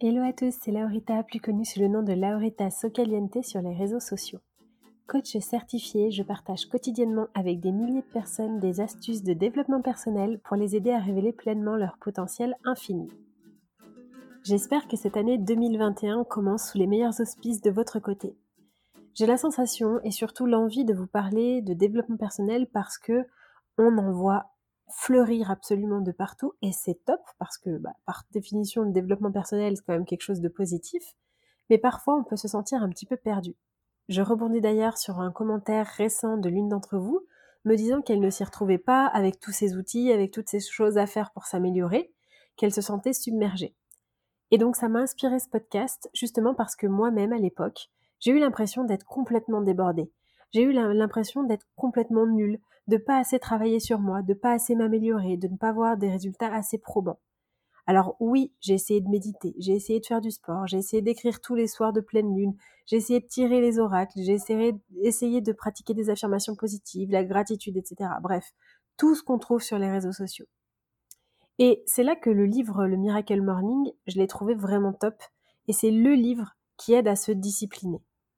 Hello à tous, c'est Laurita, plus connue sous le nom de Laurita Socaliente sur les réseaux sociaux. Coach certifiée, je partage quotidiennement avec des milliers de personnes des astuces de développement personnel pour les aider à révéler pleinement leur potentiel infini. J'espère que cette année 2021 commence sous les meilleurs auspices de votre côté. J'ai la sensation et surtout l'envie de vous parler de développement personnel parce que on en voit fleurir absolument de partout et c'est top parce que par définition le développement personnel c'est quand même quelque chose de positif, mais parfois on peut se sentir un petit peu perdu. Je rebondis d'ailleurs sur un commentaire récent de l'une d'entre vous me disant qu'elle ne s'y retrouvait pas avec tous ces outils, avec toutes ces choses à faire pour s'améliorer, qu'elle se sentait submergée. Et donc ça m'a inspiré ce podcast justement parce que moi-même à l'époque, j'ai eu l'impression d'être complètement débordée. J'ai eu l'impression d'être complètement nulle, de pas assez travailler sur moi, de pas assez m'améliorer, de ne pas avoir des résultats assez probants. Alors oui, j'ai essayé de méditer, j'ai essayé de faire du sport, j'ai essayé d'écrire tous les soirs de pleine lune, j'ai essayé de tirer les oracles, j'ai essayé de pratiquer des affirmations positives, la gratitude, etc. Bref, tout ce qu'on trouve sur les réseaux sociaux. Et c'est là que le livre Le Miracle Morning, je l'ai trouvé vraiment top. Et c'est le livre qui aide à se discipliner.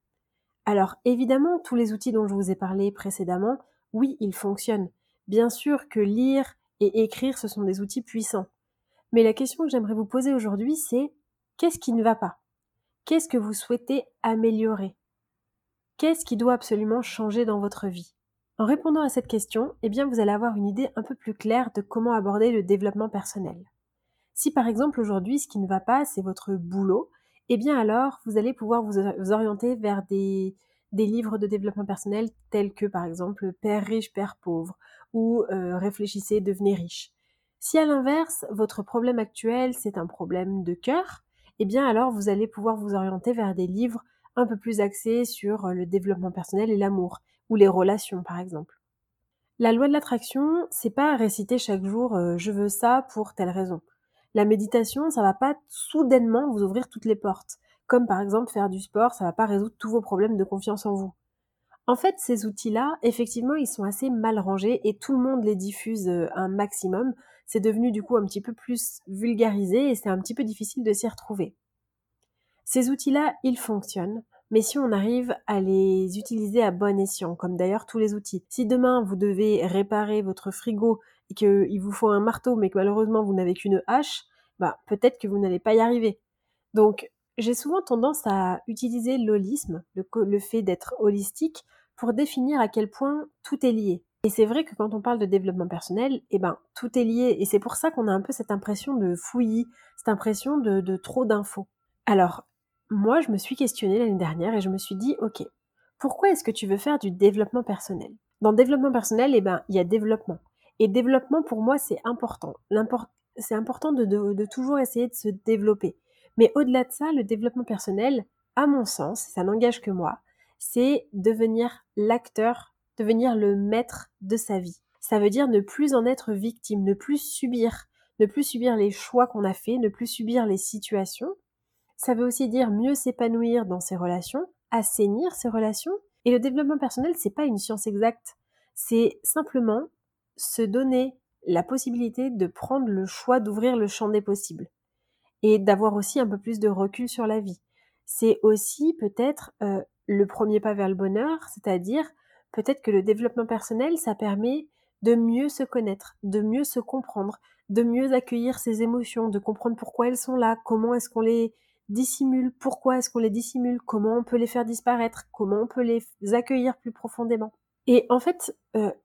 Alors évidemment, tous les outils dont je vous ai parlé précédemment, oui, ils fonctionnent. Bien sûr que lire et écrire, ce sont des outils puissants. Mais la question que j'aimerais vous poser aujourd'hui, c'est qu'est-ce qui ne va pas? Qu'est-ce que vous souhaitez améliorer? Qu'est-ce qui doit absolument changer dans votre vie? En répondant à cette question, eh bien, vous allez avoir une idée un peu plus claire de comment aborder le développement personnel. Si par exemple aujourd'hui ce qui ne va pas c'est votre boulot, eh bien alors vous allez pouvoir vous orienter vers des livres de développement personnel tels que par exemple Père riche, Père pauvre ou Réfléchissez, devenez riche. Si à l'inverse votre problème actuel c'est un problème de cœur, eh bien alors vous allez pouvoir vous orienter vers des livres un peu plus axés sur le développement personnel et l'amour ou les relations par exemple. La loi de l'attraction, c'est pas réciter chaque jour je veux ça pour telle raison. La méditation, ça va pas soudainement vous ouvrir toutes les portes. Comme par exemple faire du sport, ça va pas résoudre tous vos problèmes de confiance en vous. En fait, ces outils-là, effectivement, ils sont assez mal rangés et tout le monde les diffuse un maximum. C'est devenu du coup un petit peu plus vulgarisé et c'est un petit peu difficile de s'y retrouver. Ces outils-là, ils fonctionnent, mais si on arrive à les utiliser à bon escient, comme d'ailleurs tous les outils. Si demain vous devez réparer votre frigo et qu'il vous faut un marteau, mais que malheureusement vous n'avez qu'une hache, peut-être que vous n'allez pas y arriver. Donc, j'ai souvent tendance à utiliser l'holisme, le fait d'être holistique, pour définir à quel point tout est lié. Et c'est vrai que quand on parle de développement personnel, tout est lié, et c'est pour ça qu'on a un peu cette impression de fouillis, cette impression de trop d'infos. Alors, moi, je me suis questionnée l'année dernière et je me suis dit, ok, pourquoi est-ce que tu veux faire du développement personnel? Dans développement personnel, il y a développement. Et développement, pour moi, c'est important. C'est important de toujours essayer de se développer. Mais au-delà de ça, le développement personnel, à mon sens, ça n'engage que moi, c'est devenir l'acteur, devenir le maître de sa vie. Ça veut dire ne plus en être victime, ne plus subir les choix qu'on a faits, ne plus subir les situations. Ça veut aussi dire mieux s'épanouir dans ses relations, assainir ses relations. Et le développement personnel, c'est pas une science exacte. C'est simplement se donner la possibilité de prendre le choix d'ouvrir le champ des possibles et d'avoir aussi un peu plus de recul sur la vie. C'est aussi peut-être le premier pas vers le bonheur, c'est-à-dire peut-être que le développement personnel, ça permet de mieux se connaître, de mieux se comprendre, de mieux accueillir ses émotions, de comprendre pourquoi elles sont là, comment est-ce qu'on les dissimule, pourquoi est-ce qu'on les dissimule, comment on peut les faire disparaître, comment on peut les accueillir plus profondément. Et en fait,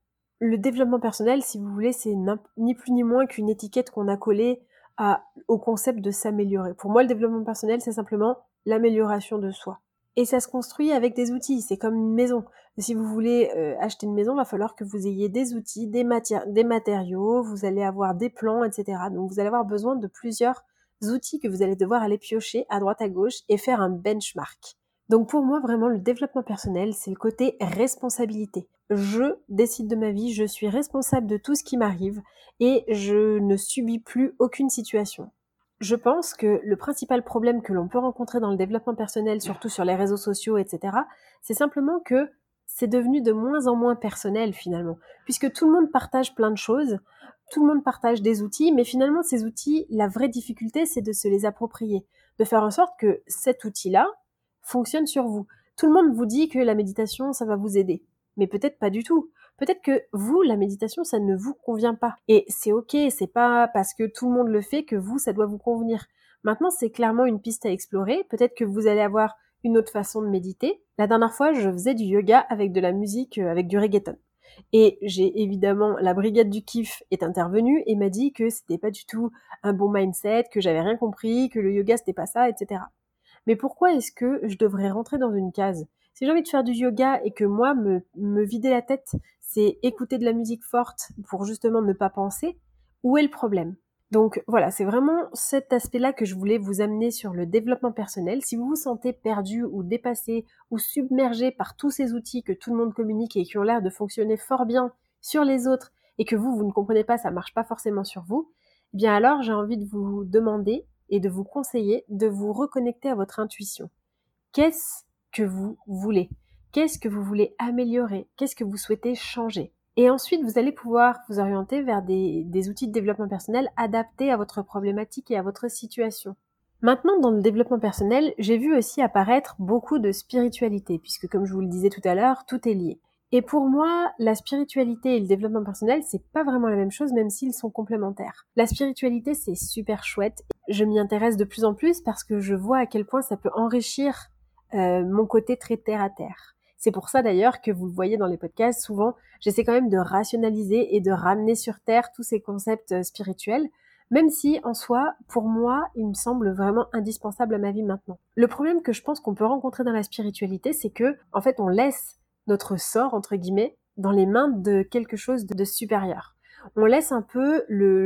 le développement personnel, si vous voulez, c'est ni plus ni moins qu'une étiquette qu'on a collée au concept de s'améliorer. Pour moi, le développement personnel, c'est simplement l'amélioration de soi. Et ça se construit avec des outils, c'est comme une maison. Si vous voulez acheter une maison, il va falloir que vous ayez des outils, des matériaux, vous allez avoir des plans, etc. Donc vous allez avoir besoin de plusieurs outils que vous allez devoir aller piocher à droite à gauche et faire un benchmark. Donc pour moi, vraiment, le développement personnel, c'est le côté responsabilité. Je décide de ma vie, je suis responsable de tout ce qui m'arrive et je ne subis plus aucune situation. Je pense que le principal problème que l'on peut rencontrer dans le développement personnel, surtout sur les réseaux sociaux, etc., c'est simplement que c'est devenu de moins en moins personnel finalement, puisque tout le monde partage plein de choses, tout le monde partage des outils, mais finalement ces outils, la vraie difficulté, c'est de se les approprier, de faire en sorte que cet outil-là fonctionne sur vous. Tout le monde vous dit que la méditation, ça va vous aider, mais peut-être pas du tout. Peut-être que vous, la méditation, ça ne vous convient pas. Et c'est ok, c'est pas parce que tout le monde le fait que vous, ça doit vous convenir. Maintenant, c'est clairement une piste à explorer. Peut-être que vous allez avoir une autre façon de méditer. La dernière fois, je faisais du yoga avec de la musique, avec du reggaeton. Et j'ai évidemment, la brigade du kiff est intervenue et m'a dit que c'était pas du tout un bon mindset, que j'avais rien compris, que le yoga c'était pas ça, etc. Mais pourquoi est-ce que je devrais rentrer dans une case? Si j'ai envie de faire du yoga et que moi, me vider la tête, c'est écouter de la musique forte pour justement ne pas penser, où est le problème? Donc voilà, c'est vraiment cet aspect-là que je voulais vous amener sur le développement personnel. Si vous vous sentez perdu ou dépassé ou submergé par tous ces outils que tout le monde communique et qui ont l'air de fonctionner fort bien sur les autres et que vous ne comprenez pas, ça marche pas forcément sur vous, eh bien alors j'ai envie de vous demander et de vous conseiller de vous reconnecter à votre intuition. Qu'est-ce que vous voulez? Qu'est-ce que vous voulez améliorer? Qu'est-ce que vous souhaitez changer? Et ensuite, vous allez pouvoir vous orienter vers des outils de développement personnel adaptés à votre problématique et à votre situation. Maintenant, dans le développement personnel, j'ai vu aussi apparaître beaucoup de spiritualité, puisque comme je vous le disais tout à l'heure, tout est lié. Et pour moi, la spiritualité et le développement personnel, c'est pas vraiment la même chose, même s'ils sont complémentaires. La spiritualité, c'est super chouette. Je m'y intéresse de plus en plus parce que je vois à quel point ça peut enrichir mon côté très terre à terre. C'est pour ça d'ailleurs que vous le voyez dans les podcasts, souvent, j'essaie quand même de rationaliser et de ramener sur terre tous ces concepts spirituels, même si en soi, pour moi, il me semble vraiment indispensable à ma vie maintenant. Le problème que je pense qu'on peut rencontrer dans la spiritualité, c'est que, en fait, on laisse notre sort, entre guillemets, dans les mains de quelque chose de supérieur. On laisse un peu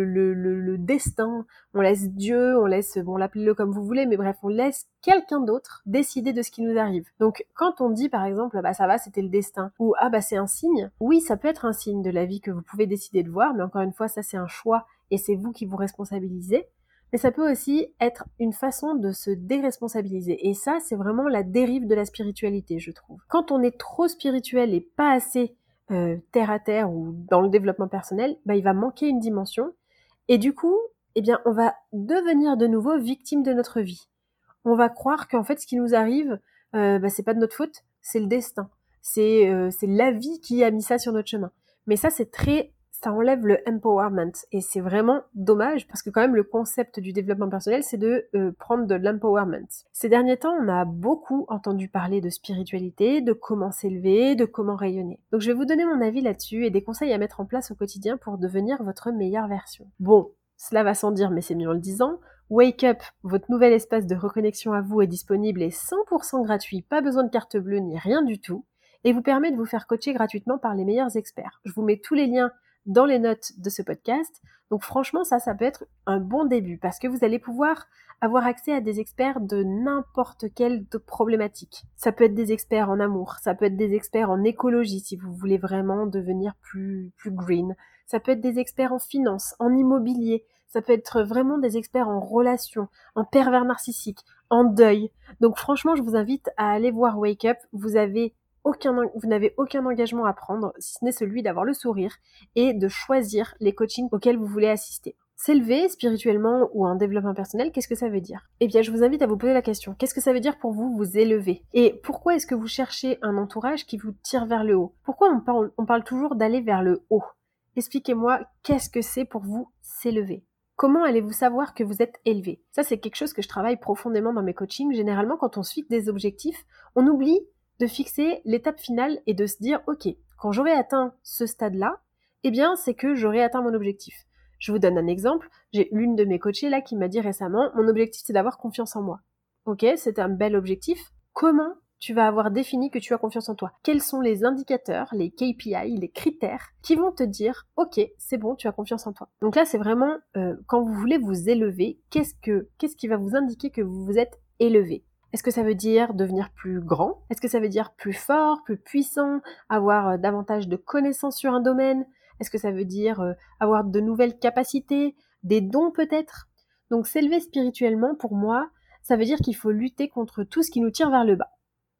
le destin, on laisse Dieu, on laisse, bon, l'appelez-le comme vous voulez, mais bref, on laisse quelqu'un d'autre décider de ce qui nous arrive. Donc, quand on dit, par exemple, bah ça va, c'était le destin, ou ah bah c'est un signe, oui, ça peut être un signe de la vie que vous pouvez décider de voir, mais encore une fois, ça c'est un choix et c'est vous qui vous responsabilisez. Mais ça peut aussi être une façon de se déresponsabiliser. Et ça, c'est vraiment la dérive de la spiritualité, je trouve. Quand on est trop spirituel et pas assez terre à terre ou dans le développement personnel, bah, il va manquer une dimension. Et du coup, eh bien, on va devenir de nouveau victime de notre vie. On va croire qu'en fait, ce qui nous arrive, bah, c'est pas de notre faute, c'est le destin. C'est la vie qui a mis ça sur notre chemin. Mais ça, ça enlève le empowerment. Et c'est vraiment dommage parce que quand même, le concept du développement personnel, c'est de prendre de l'empowerment. Ces derniers temps, on a beaucoup entendu parler de spiritualité, de comment s'élever, de comment rayonner. Donc, je vais vous donner mon avis là-dessus et des conseils à mettre en place au quotidien pour devenir votre meilleure version. Bon, cela va sans dire, mais c'est mieux en le disant. Wake Up, votre nouvel espace de reconnexion à vous est disponible et 100% gratuit, pas besoin de carte bleue ni rien du tout, et vous permet de vous faire coacher gratuitement par les meilleurs experts. Je vous mets tous les liens dans les notes de ce podcast, donc franchement ça peut être un bon début, parce que vous allez pouvoir avoir accès à des experts de n'importe quelle problématique. Ça peut être des experts en amour, ça peut être des experts en écologie si vous voulez vraiment devenir plus green, ça peut être des experts en finance, en immobilier, ça peut être vraiment des experts en relations, en pervers narcissique, en deuil. Donc franchement, je vous invite à aller voir Wake Up. Vous n'avez aucun engagement à prendre, si ce n'est celui d'avoir le sourire et de choisir les coachings auxquels vous voulez assister. S'élever spirituellement ou en développement personnel, qu'est-ce que ça veut dire? Eh bien, je vous invite à vous poser la question. Qu'est-ce que ça veut dire pour vous, vous élever? Et pourquoi est-ce que vous cherchez un entourage qui vous tire vers le haut? Pourquoi on parle toujours d'aller vers le haut? Expliquez-moi, qu'est-ce que c'est pour vous s'élever? Comment allez-vous savoir que vous êtes élevé? Ça, c'est quelque chose que je travaille profondément dans mes coachings. Généralement, quand on se fixe des objectifs, on oublie de fixer l'étape finale et de se dire, ok, quand j'aurai atteint ce stade-là, eh bien, c'est que j'aurai atteint mon objectif. Je vous donne un exemple. J'ai l'une de mes coachées là qui m'a dit récemment, mon objectif, c'est d'avoir confiance en moi. Ok, c'est un bel objectif. Comment tu vas avoir défini que tu as confiance en toi? Quels sont les indicateurs, les KPI, les critères qui vont te dire « Ok, c'est bon, tu as confiance en toi ». Donc là, c'est vraiment quand vous voulez vous élever, qu'est-ce qui va vous indiquer que vous vous êtes élevé? Est-ce que ça veut dire devenir plus grand? Est-ce que ça veut dire plus fort, plus puissant, avoir davantage de connaissances sur un domaine? Est-ce que ça veut dire avoir de nouvelles capacités, des dons peut-être? Donc s'élever spirituellement, pour moi, ça veut dire qu'il faut lutter contre tout ce qui nous tire vers le bas.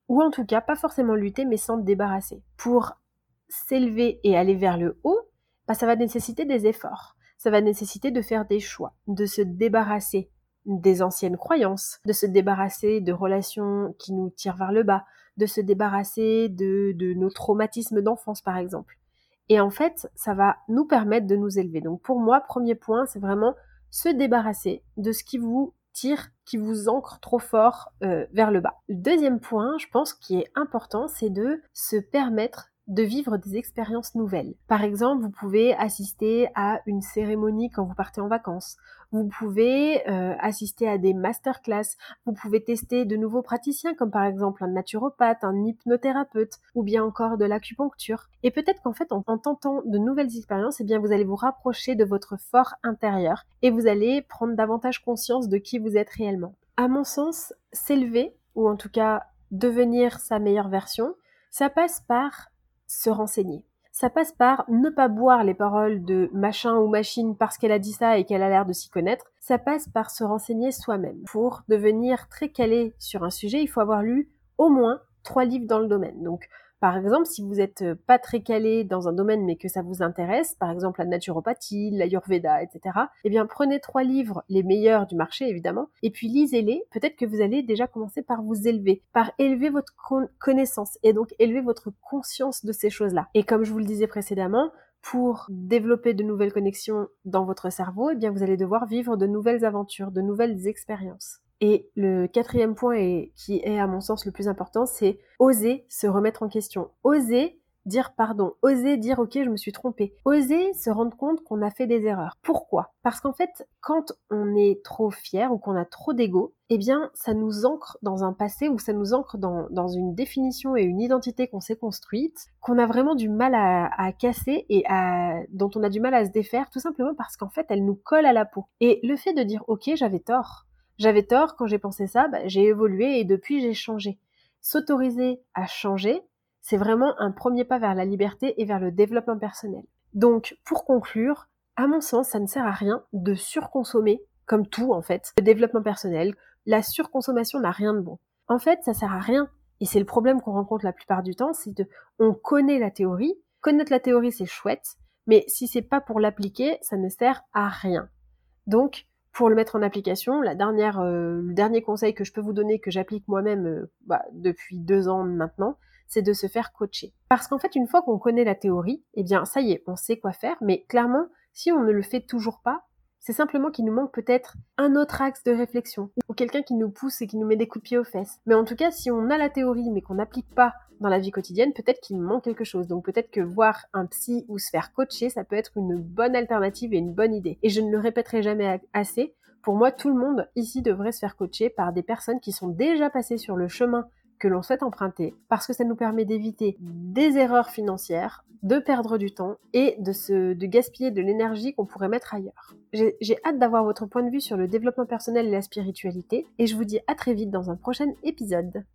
ou en tout cas pas forcément lutter mais s'en débarrasser. Pour s'élever et aller vers le haut, ça va nécessiter des efforts, ça va nécessiter de faire des choix, de se débarrasser des anciennes croyances, de se débarrasser de relations qui nous tirent vers le bas, de se débarrasser de nos traumatismes d'enfance par exemple. Et en fait, ça va nous permettre de nous élever. Donc pour moi, premier point, c'est vraiment se débarrasser de ce qui vous tire, qui vous ancre trop fort vers le bas. Le deuxième point, je pense, qui est important, c'est de se permettre de vivre des expériences nouvelles. Par exemple, vous pouvez assister à une cérémonie quand vous partez en vacances. Vous pouvez assister à des masterclass. Vous pouvez tester de nouveaux praticiens comme par exemple un naturopathe, un hypnothérapeute ou bien encore de l'acupuncture. Et peut-être qu'en fait, en tentant de nouvelles expériences, eh bien, vous allez vous rapprocher de votre fort intérieur et vous allez prendre davantage conscience de qui vous êtes réellement. À mon sens, s'élever, ou en tout cas devenir sa meilleure version, ça passe par se renseigner. Ça passe par ne pas boire les paroles de machin ou machine parce qu'elle a dit ça et qu'elle a l'air de s'y connaître. Ça passe par se renseigner soi-même. Pour devenir très calé sur un sujet, il faut avoir lu au moins 3 livres dans le domaine. Donc, par exemple, si vous n'êtes pas très calé dans un domaine mais que ça vous intéresse, par exemple la naturopathie, l'ayurveda, etc., eh bien prenez 3 livres, les meilleurs du marché évidemment, et puis lisez-les. Peut-être que vous allez déjà commencer par vous élever, par élever votre connaissance et donc élever votre conscience de ces choses-là. Et comme je vous le disais précédemment, pour développer de nouvelles connexions dans votre cerveau, eh bien vous allez devoir vivre de nouvelles aventures, de nouvelles expériences. Et le quatrième point, et qui est à mon sens le plus important, c'est oser se remettre en question. Oser dire pardon. Oser dire ok, je me suis trompé. Oser se rendre compte qu'on a fait des erreurs. Pourquoi ? Parce qu'en fait, quand on est trop fier ou qu'on a trop d'ego, eh bien, ça nous ancre dans un passé ou ça nous ancre dans une définition et une identité qu'on s'est construite, qu'on a vraiment du mal à casser et dont on a du mal à se défaire, tout simplement parce qu'en fait, elle nous colle à la peau. Et le fait de dire ok, j'avais tort quand j'ai pensé ça, j'ai évolué et depuis j'ai changé. S'autoriser à changer, c'est vraiment un premier pas vers la liberté et vers le développement personnel. Donc, pour conclure, à mon sens, ça ne sert à rien de surconsommer, comme tout en fait, le développement personnel. La surconsommation n'a rien de bon. En fait, ça sert à rien. Et c'est le problème qu'on rencontre la plupart du temps, on connaît la théorie. Connaître la théorie, c'est chouette, mais si c'est pas pour l'appliquer, ça ne sert à rien. Donc, pour le mettre en application, le dernier conseil que je peux vous donner, que j'applique moi-même depuis 2 ans maintenant, c'est de se faire coacher. Parce qu'en fait, une fois qu'on connaît la théorie, eh bien, ça y est, on sait quoi faire, mais clairement, si on ne le fait toujours pas, c'est simplement qu'il nous manque peut-être un autre axe de réflexion, ou quelqu'un qui nous pousse et qui nous met des coups de pied aux fesses. Mais en tout cas, si on a la théorie, mais qu'on n'applique pas dans la vie quotidienne, peut-être qu'il nous manque quelque chose. Donc peut-être que voir un psy ou se faire coacher, ça peut être une bonne alternative et une bonne idée. Et je ne le répéterai jamais assez, pour moi, tout le monde ici devrait se faire coacher par des personnes qui sont déjà passées sur le chemin que l'on souhaite emprunter, parce que ça nous permet d'éviter des erreurs financières, de perdre du temps et de gaspiller de l'énergie qu'on pourrait mettre ailleurs. J'ai hâte d'avoir votre point de vue sur le développement personnel et la spiritualité, et je vous dis à très vite dans un prochain épisode.